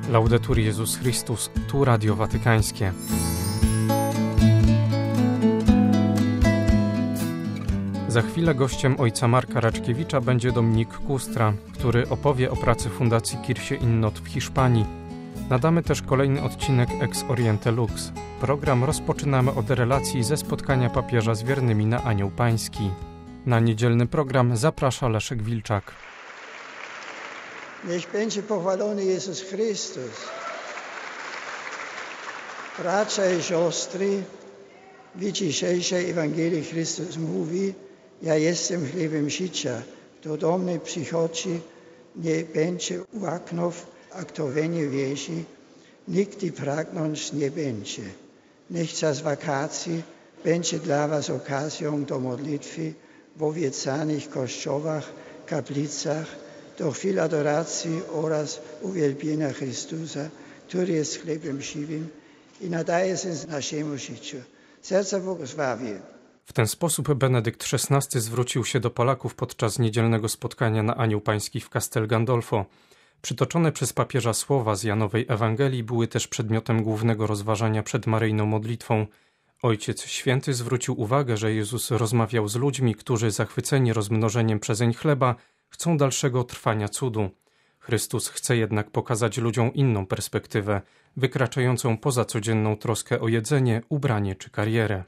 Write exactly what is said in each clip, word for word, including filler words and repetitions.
Laudetur Jezus Chrystus, tu Radio Watykańskie. Za chwilę gościem ojca Marka Raczkiewicza będzie Dominik Kustra, który opowie o pracy Fundacji Kirche in Not w Hiszpanii. Nadamy też kolejny odcinek Ex Oriente Lux. Program rozpoczynamy od relacji ze spotkania papieża z wiernymi na Anioł Pański. Na niedzielny program zaprasza Leszek Wilczak. Niech będzie pochwalony Jezus Chrystus. Bracia i siostry, w dzisiejszej Ewangelii Chrystus mówi: ja jestem chlebem życia. Kto do mnie przychodzi, nie będzie łaknął, a kto we mnie wierzy, nigdy pragnąć nie będzie. Niech czas wakacji będzie dla was okazją do modlitwy w owiedzanych kościołach, kaplicach, do chwil adoracji oraz uwielbienia Chrystusa, który jest chlebem żywym i nadaje sens naszemu życiu. Serce błogosławię. W ten sposób Benedykt szesnasty zwrócił się do Polaków podczas niedzielnego spotkania na Anioł Pański w Castel Gandolfo. Przytoczone przez papieża słowa z Janowej Ewangelii były też przedmiotem głównego rozważania przed maryjną modlitwą. Ojciec Święty zwrócił uwagę, że Jezus rozmawiał z ludźmi, którzy zachwyceni rozmnożeniem przezeń chleba chcą dalszego trwania cudu. Chrystus chce jednak pokazać ludziom inną perspektywę, wykraczającą poza codzienną troskę o jedzenie, ubranie czy karierę.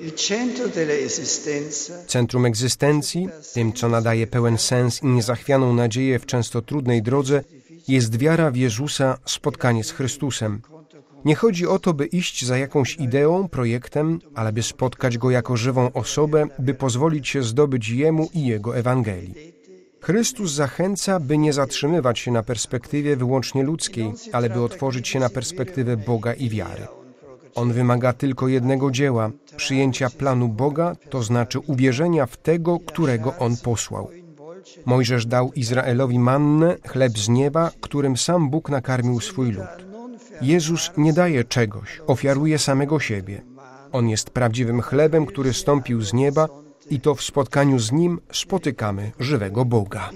Centrum egzystencji, tym co nadaje pełen sens i niezachwianą nadzieję w często trudnej drodze, jest wiara w Jezusa, spotkanie z Chrystusem. Nie chodzi o to, by iść za jakąś ideą, projektem, ale by spotkać Go jako żywą osobę, by pozwolić się zdobyć Jemu i Jego Ewangelii. Chrystus zachęca, by nie zatrzymywać się na perspektywie wyłącznie ludzkiej, ale by otworzyć się na perspektywę Boga i wiary. On wymaga tylko jednego dzieła, przyjęcia planu Boga, to znaczy uwierzenia w tego, którego On posłał. Mojżesz dał Izraelowi mannę, chleb z nieba, którym sam Bóg nakarmił swój lud. Jezus nie daje czegoś, ofiaruje samego siebie. On jest prawdziwym chlebem, który stąpił z nieba i to w spotkaniu z Nim spotykamy żywego Boga.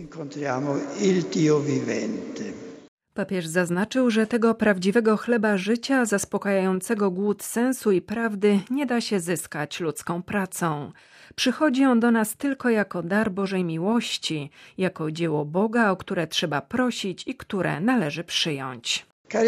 Papież zaznaczył, że tego prawdziwego chleba życia, zaspokajającego głód sensu i prawdy, nie da się zyskać ludzką pracą. Przychodzi on do nas tylko jako dar Bożej miłości, jako dzieło Boga, o które trzeba prosić i które należy przyjąć.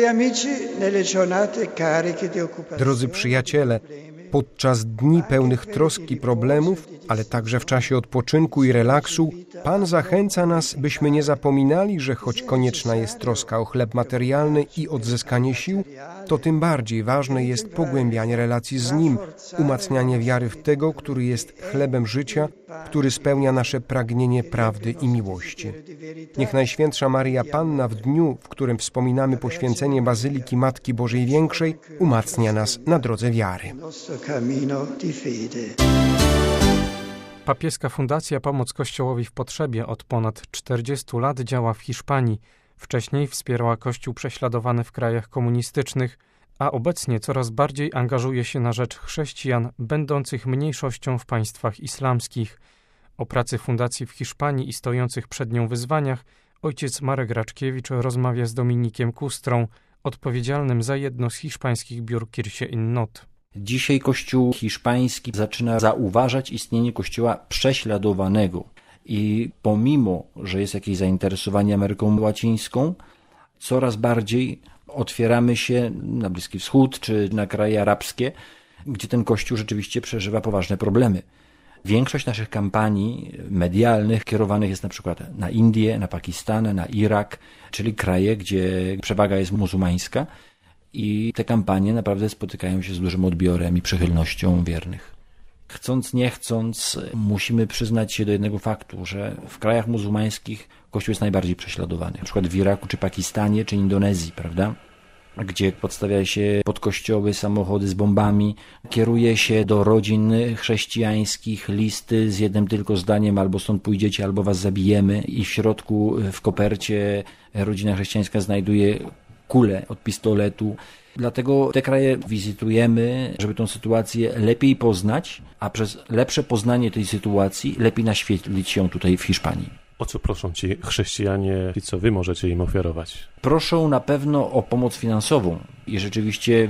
Drodzy przyjaciele, podczas dni pełnych troski problemów, ale także w czasie odpoczynku i relaksu, Pan zachęca nas, byśmy nie zapominali, że choć konieczna jest troska o chleb materialny i odzyskanie sił, to tym bardziej ważne jest pogłębianie relacji z Nim, umacnianie wiary w tego, który jest chlebem życia, który spełnia nasze pragnienie prawdy i miłości. Niech Najświętsza Maryja Panna w dniu, w którym wspominamy poświęcenie Bazyliki Matki Bożej Większej, umacnia nas na drodze wiary. Papieska Fundacja Pomoc Kościołowi w Potrzebie od ponad czterdziestu lat działa w Hiszpanii. Wcześniej wspierała Kościół prześladowany w krajach komunistycznych, a obecnie coraz bardziej angażuje się na rzecz chrześcijan będących mniejszością w państwach islamskich. O pracy fundacji w Hiszpanii i stojących przed nią wyzwaniach ojciec Marek Raczkiewicz rozmawia z Dominikiem Kustrą, odpowiedzialnym za jedno z hiszpańskich biur Kirche in Not. Dzisiaj Kościół hiszpański zaczyna zauważać istnienie Kościoła prześladowanego i pomimo, że jest jakieś zainteresowanie Ameryką Łacińską, coraz bardziej otwieramy się na Bliski Wschód czy na kraje arabskie, gdzie ten Kościół rzeczywiście przeżywa poważne problemy. Większość naszych kampanii medialnych kierowanych jest na przykład na Indię, na Pakistan, na Irak, czyli kraje, gdzie przewaga jest muzułmańska. I te kampanie naprawdę spotykają się z dużym odbiorem i przychylnością wiernych. Chcąc, nie chcąc, musimy przyznać się do jednego faktu, że w krajach muzułmańskich Kościół jest najbardziej prześladowany. Na przykład w Iraku, czy Pakistanie, czy Indonezji, prawda? Gdzie podstawia się pod kościoły samochody z bombami, kieruje się do rodzin chrześcijańskich listy z jednym tylko zdaniem: albo stąd pójdziecie, albo was zabijemy. I w środku, w kopercie, rodzina chrześcijańska znajduje kulę od pistoletu. Dlatego te kraje wizytujemy, żeby tę sytuację lepiej poznać, a przez lepsze poznanie tej sytuacji lepiej naświetlić ją tutaj w Hiszpanii. O co proszą ci chrześcijanie i co wy możecie im ofiarować? Proszą na pewno o pomoc finansową i rzeczywiście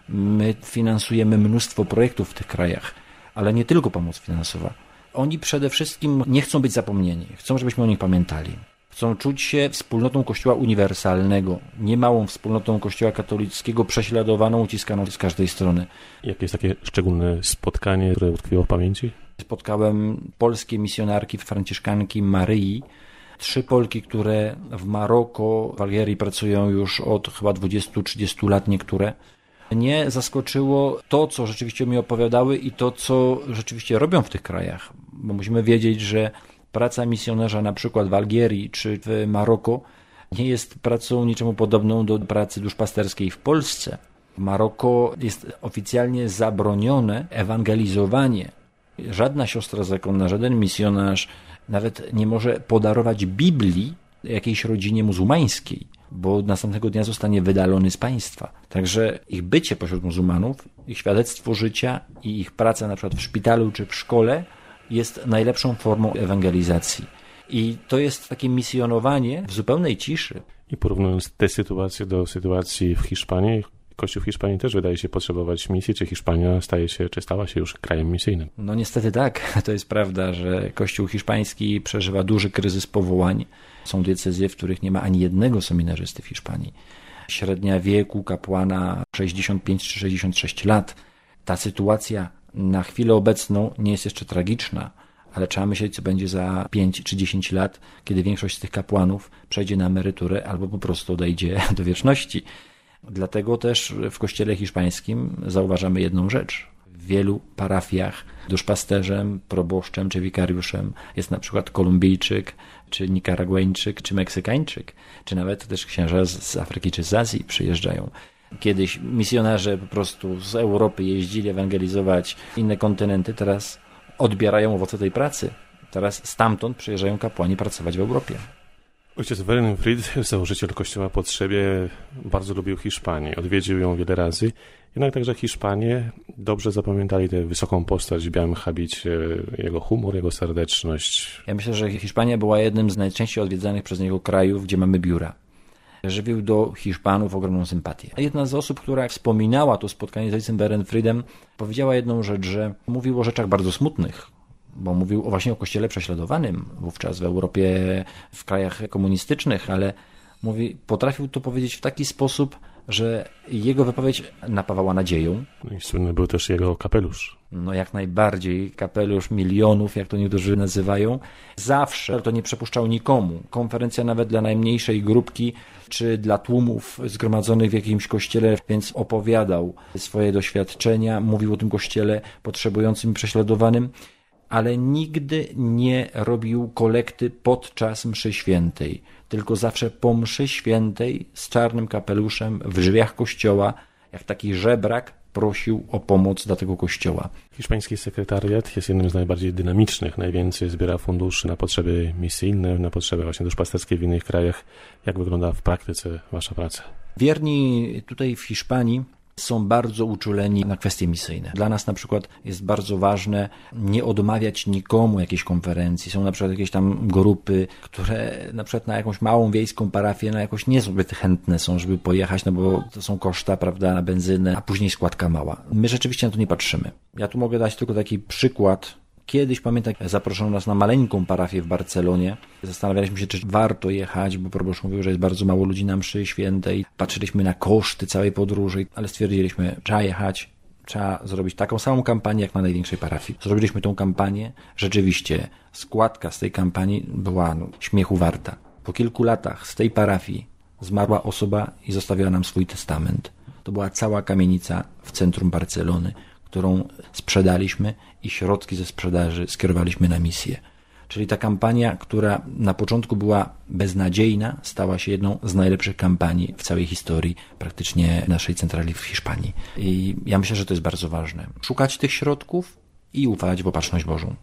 my finansujemy mnóstwo projektów w tych krajach, ale nie tylko pomoc finansowa. Oni przede wszystkim nie chcą być zapomnieni, chcą, żebyśmy o nich pamiętali. Chcą czuć się wspólnotą Kościoła uniwersalnego, niemałą wspólnotą Kościoła katolickiego, prześladowaną, uciskaną z każdej strony. Jakie jest takie szczególne spotkanie, które utkwiło w pamięci? Spotkałem polskie misjonarki, franciszkanki Maryi, trzy Polki, które w Maroko, w Algierii pracują już od chyba dwudziestu trzydziestu lat niektóre. Mnie zaskoczyło to, co rzeczywiście mi opowiadały i to, co rzeczywiście robią w tych krajach, bo musimy wiedzieć, że praca misjonarza na przykład w Algierii czy w Maroko nie jest pracą niczemu podobną do pracy duszpasterskiej w Polsce. W Maroko jest oficjalnie zabronione ewangelizowanie. Żadna siostra zakonna, żaden misjonarz nawet nie może podarować Biblii jakiejś rodzinie muzułmańskiej, bo następnego dnia zostanie wydalony z państwa. Także ich bycie pośród muzułmanów, ich świadectwo życia i ich praca na przykład w szpitalu czy w szkole jest najlepszą formą ewangelizacji. I to jest takie misjonowanie w zupełnej ciszy. I porównując tę sytuację do sytuacji w Hiszpanii, Kościół w Hiszpanii też wydaje się potrzebować misji, czy Hiszpania staje się, czy stała się już krajem misyjnym? No niestety tak, to jest prawda, że Kościół hiszpański przeżywa duży kryzys powołań. Są diecezje, w których nie ma ani jednego seminarzysty w Hiszpanii. Średnia wieku kapłana sześćdziesiąt pięć czy sześćdziesiąt sześć lat. Ta sytuacja na chwilę obecną nie jest jeszcze tragiczna, ale trzeba myśleć, co będzie za pięć czy dziesięć lat, kiedy większość z tych kapłanów przejdzie na emeryturę albo po prostu odejdzie do wieczności. Dlatego też w kościele hiszpańskim zauważamy jedną rzecz. W wielu parafiach duszpasterzem, proboszczem czy wikariuszem jest na przykład Kolumbijczyk, czy Nikaraguańczyk, czy Meksykańczyk, czy nawet też księża z Afryki czy z Azji przyjeżdżają. Kiedyś misjonarze po prostu z Europy jeździli ewangelizować inne kontynenty, teraz odbierają owoce tej pracy. Teraz stamtąd przyjeżdżają kapłani pracować w Europie. Ojciec Werenfried, założyciel Kościoła po Trzebie, bardzo lubił Hiszpanię. Odwiedził ją wiele razy. Jednak także Hiszpanie dobrze zapamiętali tę wysoką postać w białym habicie, jego humor, jego serdeczność. Ja myślę, że Hiszpania była jednym z najczęściej odwiedzanych przez niego krajów, gdzie mamy biura. Żywił do Hiszpanów ogromną sympatię. Jedna z osób, która wspominała to spotkanie z ojcem Werenfriedem, powiedziała jedną rzecz, że mówił o rzeczach bardzo smutnych, bo mówił właśnie o kościele prześladowanym wówczas w Europie, w krajach komunistycznych, ale mówi, potrafił to powiedzieć w taki sposób, że jego wypowiedź napawała nadzieją. No i słynny był też jego kapelusz. No jak najbardziej, kapelusz milionów, jak to niektórzy nazywają. Zawsze to nie przepuszczał nikomu. Konferencja nawet dla najmniejszej grupki, czy dla tłumów zgromadzonych w jakimś kościele, więc opowiadał swoje doświadczenia, mówił o tym kościele potrzebującym i prześladowanym, ale nigdy nie robił kolekty podczas mszy świętej, tylko zawsze po mszy świętej z czarnym kapeluszem w drzwiach kościoła, jak taki żebrak, prosił o pomoc dla tego kościoła. Hiszpański sekretariat jest jednym z najbardziej dynamicznych, najwięcej zbiera funduszy na potrzeby misyjne, na potrzeby właśnie duszpasterskie w innych krajach. Jak wygląda w praktyce wasza praca? Wierni tutaj w Hiszpanii są bardzo uczuleni na kwestie misyjne. Dla nas na przykład jest bardzo ważne nie odmawiać nikomu jakiejś konferencji. Są na przykład jakieś tam grupy, które na przykład na jakąś małą wiejską parafię no jakoś niezbyt chętne są, żeby pojechać, no bo to są koszta, prawda, na benzynę, a później składka mała. My rzeczywiście na to nie patrzymy. Ja tu mogę dać tylko taki przykład. Kiedyś, pamiętam, zaproszono nas na maleńką parafię w Barcelonie. Zastanawialiśmy się, czy warto jechać, bo proboszcz mówił, że jest bardzo mało ludzi na mszy świętej. Patrzyliśmy na koszty całej podróży, ale stwierdziliśmy, trzeba jechać, trzeba zrobić taką samą kampanię, jak na największej parafii. Zrobiliśmy tą kampanię. Rzeczywiście składka z tej kampanii była no, śmiechu warta. Po kilku latach z tej parafii zmarła osoba i zostawiła nam swój testament. To była cała kamienica w centrum Barcelony, którą sprzedaliśmy i środki ze sprzedaży skierowaliśmy na misję. Czyli ta kampania, która na początku była beznadziejna, stała się jedną z najlepszych kampanii w całej historii praktycznie naszej centrali w Hiszpanii. I ja myślę, że to jest bardzo ważne. Szukać tych środków i ufać w opatrzność Bożą.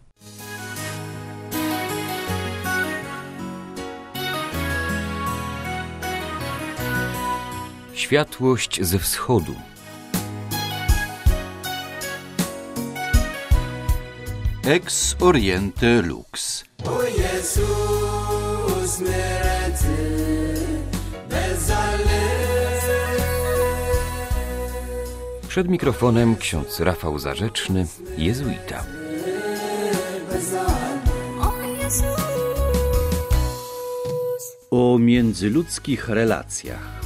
Światłość ze wschodu. Ex Oriente Lux. O Jezu. Przed mikrofonem ksiądz Rafał Zarzeczny, jezuita. O międzyludzkich relacjach.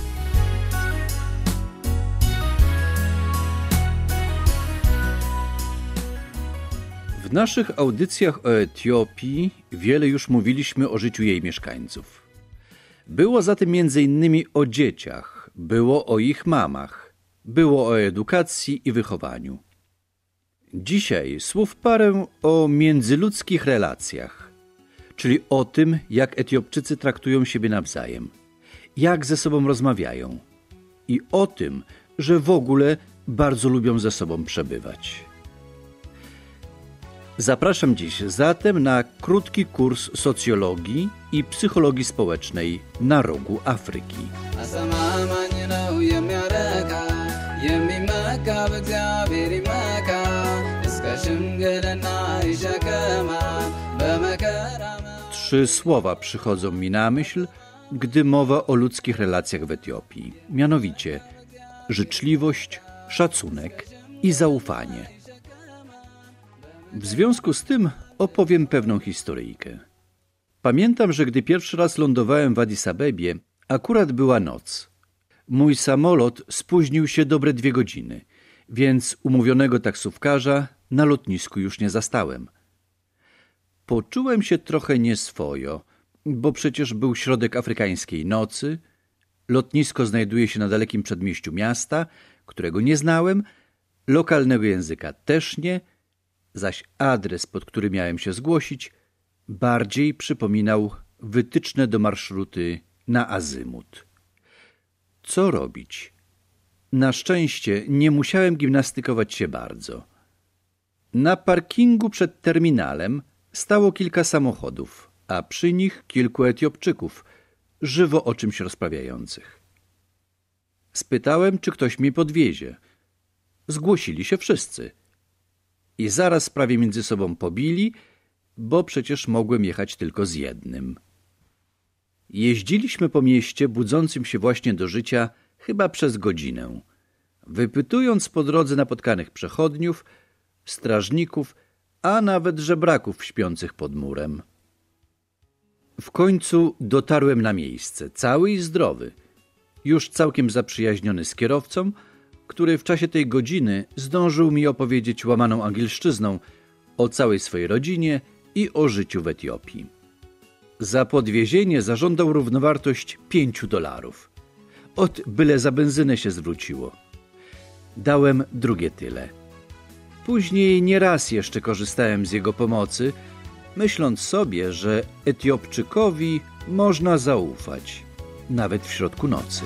W naszych audycjach o Etiopii wiele już mówiliśmy o życiu jej mieszkańców. Było zatem między innymi o dzieciach, było o ich mamach, było o edukacji i wychowaniu. Dzisiaj słów parę o międzyludzkich relacjach, czyli o tym, jak Etiopczycy traktują siebie nawzajem, jak ze sobą rozmawiają i o tym, że w ogóle bardzo lubią ze sobą przebywać. Zapraszam dziś zatem na krótki kurs socjologii i psychologii społecznej na rogu Afryki. Trzy słowa przychodzą mi na myśl, gdy mowa o ludzkich relacjach w Etiopii. Mianowicie życzliwość, szacunek i zaufanie. W związku z tym opowiem pewną historyjkę. Pamiętam, że gdy pierwszy raz lądowałem w Addis Abebie, akurat była noc. Mój samolot spóźnił się dobre dwie godziny, więc umówionego taksówkarza na lotnisku już nie zastałem. Poczułem się trochę nieswojo, bo przecież był środek afrykańskiej nocy, lotnisko znajduje się na dalekim przedmieściu miasta, którego nie znałem, lokalnego języka też nie, zaś adres, pod który miałem się zgłosić, bardziej przypominał wytyczne do marszruty na azymut. Co robić? Na szczęście nie musiałem gimnastykować się bardzo. Na parkingu przed terminalem stało kilka samochodów, a przy nich kilku Etiopczyków, żywo o czymś rozprawiających. Spytałem, czy ktoś mnie podwiezie. Zgłosili się wszyscy. I zaraz prawie między sobą pobili, bo przecież mogłem jechać tylko z jednym. Jeździliśmy po mieście budzącym się właśnie do życia chyba przez godzinę, wypytując po drodze napotkanych przechodniów, strażników, a nawet żebraków śpiących pod murem. W końcu dotarłem na miejsce, cały i zdrowy, już całkiem zaprzyjaźniony z kierowcą, który w czasie tej godziny zdążył mi opowiedzieć łamaną angielszczyzną o całej swojej rodzinie i o życiu w Etiopii. Za podwiezienie zażądał równowartość pięciu dolarów. Ot byle za benzynę się zwróciło. Dałem drugie tyle. Później nieraz jeszcze korzystałem z jego pomocy, myśląc sobie, że Etiopczykowi można zaufać, nawet w środku nocy.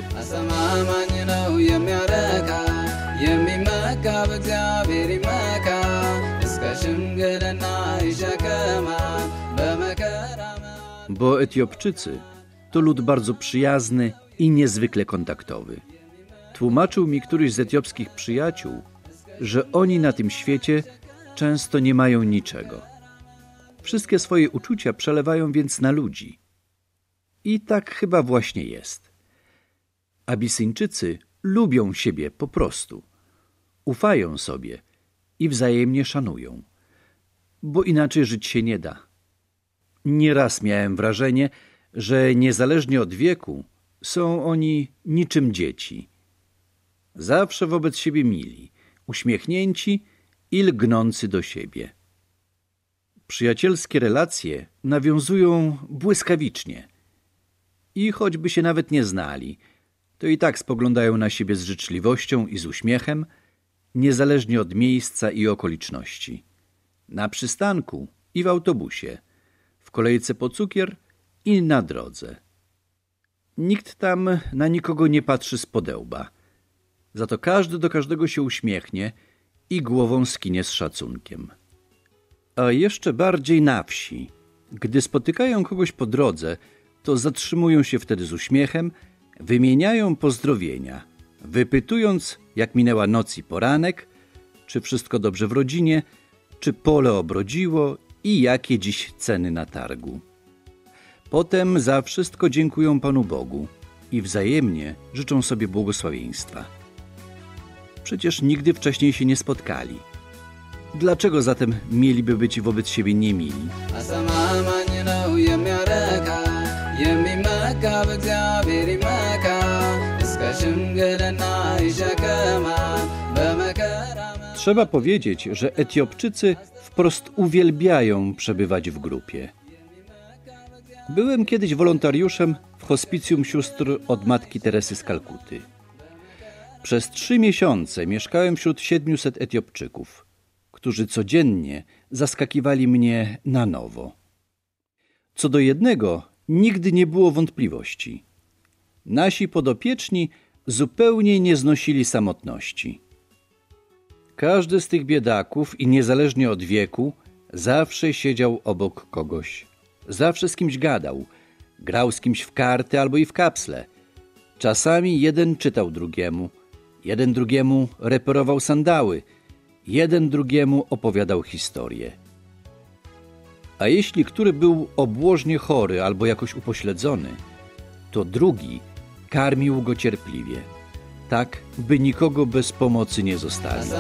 Bo Etiopczycy to lud bardzo przyjazny i niezwykle kontaktowy. Tłumaczył mi któryś z etiopskich przyjaciół, że oni na tym świecie często nie mają niczego. Wszystkie swoje uczucia przelewają więc na ludzi. I tak chyba właśnie jest. Abisyńczycy lubią siebie po prostu. Ufają sobie i wzajemnie szanują. Bo inaczej żyć się nie da. Nieraz miałem wrażenie, że niezależnie od wieku są oni niczym dzieci. Zawsze wobec siebie mili, uśmiechnięci i lgnący do siebie. Przyjacielskie relacje nawiązują błyskawicznie. I choćby się nawet nie znali, to i tak spoglądają na siebie z życzliwością i z uśmiechem, niezależnie od miejsca i okoliczności. Na przystanku i w autobusie, w kolejce po cukier i na drodze. Nikt tam na nikogo nie patrzy z podełba. Za to każdy do każdego się uśmiechnie i głową skinie z szacunkiem. A jeszcze bardziej na wsi. Gdy spotykają kogoś po drodze, to zatrzymują się wtedy z uśmiechem, wymieniają pozdrowienia, wypytując, jak minęła noc i poranek, czy wszystko dobrze w rodzinie, czy pole obrodziło i jakie dziś ceny na targu. Potem za wszystko dziękują Panu Bogu i wzajemnie życzą sobie błogosławieństwa. Przecież nigdy wcześniej się nie spotkali. Dlaczego zatem mieliby być wobec siebie niemili? Trzeba powiedzieć, że Etiopczycy wprost uwielbiają przebywać w grupie. Byłem kiedyś wolontariuszem w hospicjum sióstr od Matki Teresy z Kalkuty. Przez trzy miesiące mieszkałem wśród siedmiuset Etiopczyków, którzy codziennie zaskakiwali mnie na nowo. Co do jednego, nigdy nie było wątpliwości. Nasi podopieczni zupełnie nie znosili samotności. Każdy z tych biedaków i niezależnie od wieku zawsze siedział obok kogoś. Zawsze z kimś gadał, grał z kimś w karty albo i w kapsle. Czasami jeden czytał drugiemu, jeden drugiemu reperował sandały, jeden drugiemu opowiadał historię. A jeśli który był obłożnie chory albo jakoś upośledzony, to drugi karmił go cierpliwie, tak by nikogo bez pomocy nie zostawić.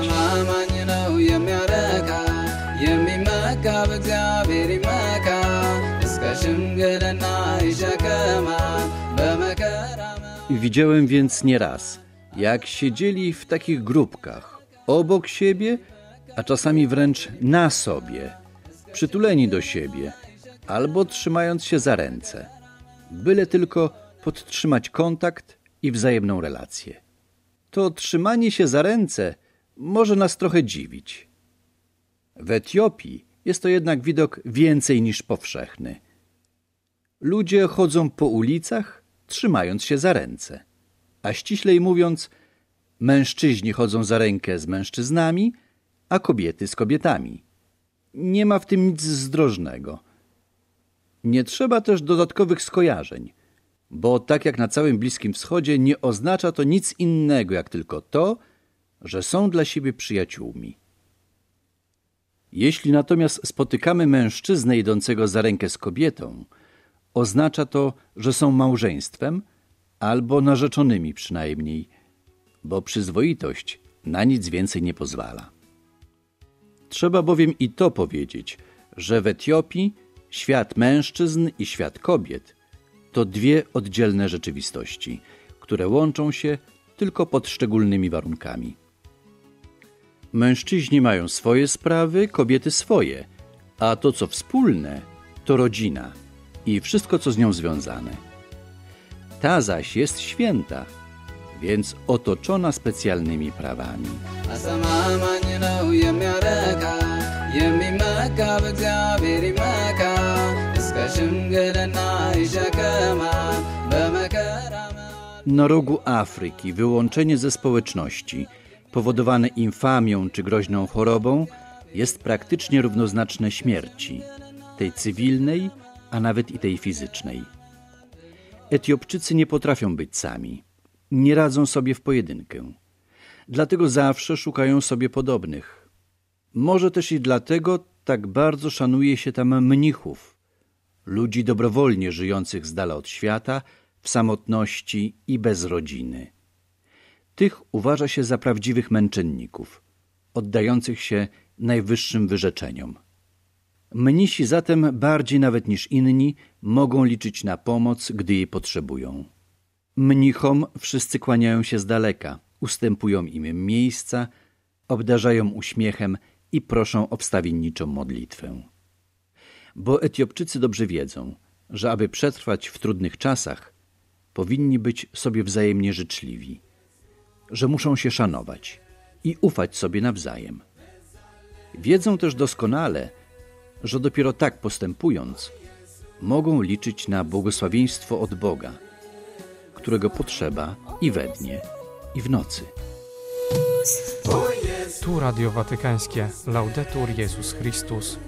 Widziałem więc nieraz, jak siedzieli w takich grupkach, obok siebie, a czasami wręcz na sobie, przytuleni do siebie, albo trzymając się za ręce, byle tylko podtrzymać kontakt i wzajemną relację. To trzymanie się za ręce może nas trochę dziwić. W Etiopii jest to jednak widok więcej niż powszechny. Ludzie chodzą po ulicach, trzymając się za ręce, a ściślej mówiąc, mężczyźni chodzą za rękę z mężczyznami, a kobiety z kobietami. Nie ma w tym nic zdrożnego. Nie trzeba też dodatkowych skojarzeń, bo tak jak na całym Bliskim Wschodzie nie oznacza to nic innego, jak tylko to, że są dla siebie przyjaciółmi. Jeśli natomiast spotykamy mężczyznę idącego za rękę z kobietą, oznacza to, że są małżeństwem albo narzeczonymi przynajmniej, bo przyzwoitość na nic więcej nie pozwala. Trzeba bowiem i to powiedzieć, że w Etiopii świat mężczyzn i świat kobiet to dwie oddzielne rzeczywistości, które łączą się tylko pod szczególnymi warunkami. Mężczyźni mają swoje sprawy, kobiety swoje, a to, co wspólne, to rodzina i wszystko, co z nią związane. Ta zaś jest święta, więc otoczona specjalnymi prawami. Na rogu Afryki wyłączenie ze społeczności, powodowane infamią czy groźną chorobą, jest praktycznie równoznaczne śmierci, tej cywilnej, a nawet i tej fizycznej. Etiopczycy nie potrafią być sami, nie radzą sobie w pojedynkę. Dlatego zawsze szukają sobie podobnych. Może też i dlatego tak bardzo szanuje się tam mnichów, ludzi dobrowolnie żyjących z dala od świata, w samotności i bez rodziny. Tych uważa się za prawdziwych męczenników, oddających się najwyższym wyrzeczeniom. Mnisi zatem bardziej nawet niż inni mogą liczyć na pomoc, gdy jej potrzebują. Mnichom wszyscy kłaniają się z daleka, ustępują im miejsca, obdarzają uśmiechem i proszą o wstawienniczą modlitwę. Bo Etiopczycy dobrze wiedzą, że aby przetrwać w trudnych czasach, powinni być sobie wzajemnie życzliwi, że muszą się szanować i ufać sobie nawzajem. Wiedzą też doskonale, że dopiero tak postępując, mogą liczyć na błogosławieństwo od Boga, którego potrzeba i we dnie, i w nocy. Tu Radio Watykańskie. Laudetur Jezus Chrystus.